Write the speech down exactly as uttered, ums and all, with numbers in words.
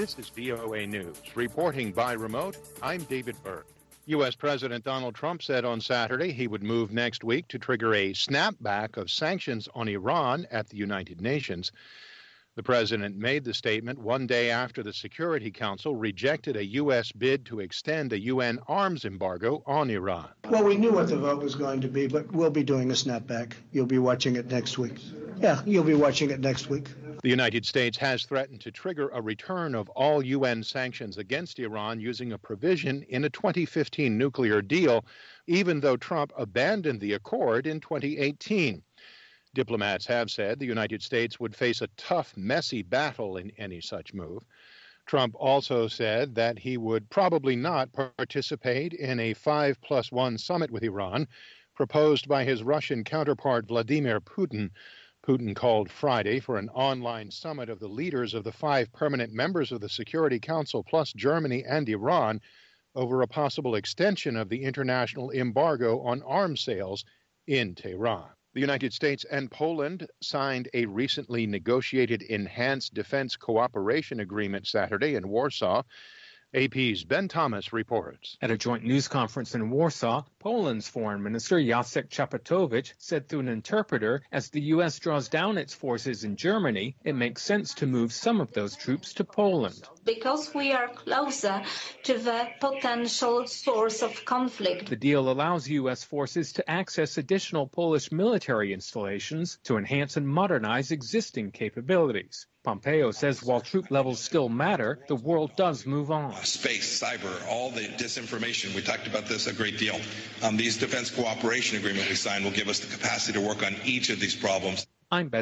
This is V O A News. Reporting by remote, I'm David Berg. U S. President Donald Trump said on Saturday he would move next week to trigger a snapback of sanctions on Iran at the United Nations. The president made the statement one day after the Security Council rejected a U S bid to extend a U N arms embargo on Iran. Well, we knew what the vote was going to be, but we'll be doing a snapback. You'll be watching it next week. Yeah, you'll be watching it next week. The United States has threatened to trigger a return of all U N sanctions against Iran using a provision in a twenty fifteen nuclear deal, even though Trump abandoned the accord in twenty eighteen. Diplomats have said the United States would face a tough, messy battle in any such move. Trump also said that he would probably not participate in a five plus one summit with Iran proposed by his Russian counterpart Vladimir Putin. Putin called Friday for an online summit of the leaders of the five permanent members of the Security Council, plus Germany and Iran, over a possible extension of the international embargo on arms sales in Tehran. The United States and Poland signed a recently negotiated enhanced defense cooperation agreement Saturday in Warsaw. A P's Ben Thomas reports. At a joint news conference in Warsaw, Poland's Foreign Minister Jacek Czaputowicz said through an interpreter, as the U S draws down its forces in Germany, it makes sense to move some of those troops to Poland. Because we are closer to the potential source of conflict. The deal allows U S forces to access additional Polish military installations to enhance and modernize existing capabilities. Pompeo says while troop levels still matter, the world does move on. Space, cyber, all the disinformation, we talked about this a great deal. Um, these defense cooperation agreement we signed will give us the capacity to work on each of these problems. I'm Ben.